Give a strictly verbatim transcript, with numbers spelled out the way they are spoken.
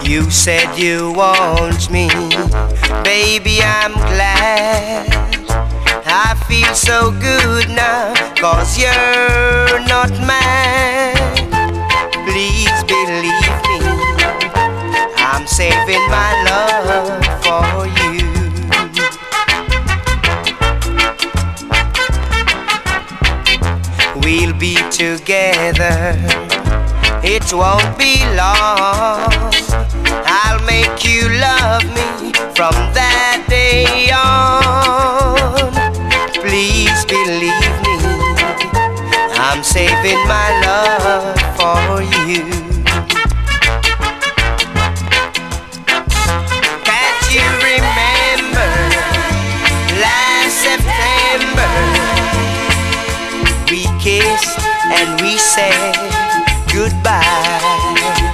You said you want me, baby, I'm glad. I feel so good now, cause you're not mad. Please believe me, I'm saving my love for you. We'll be together, it won't be long. I'll make you love me from that day on. Please believe me, I'm saving my love for you. Can't you remember last September? We kissed and we said goodbye.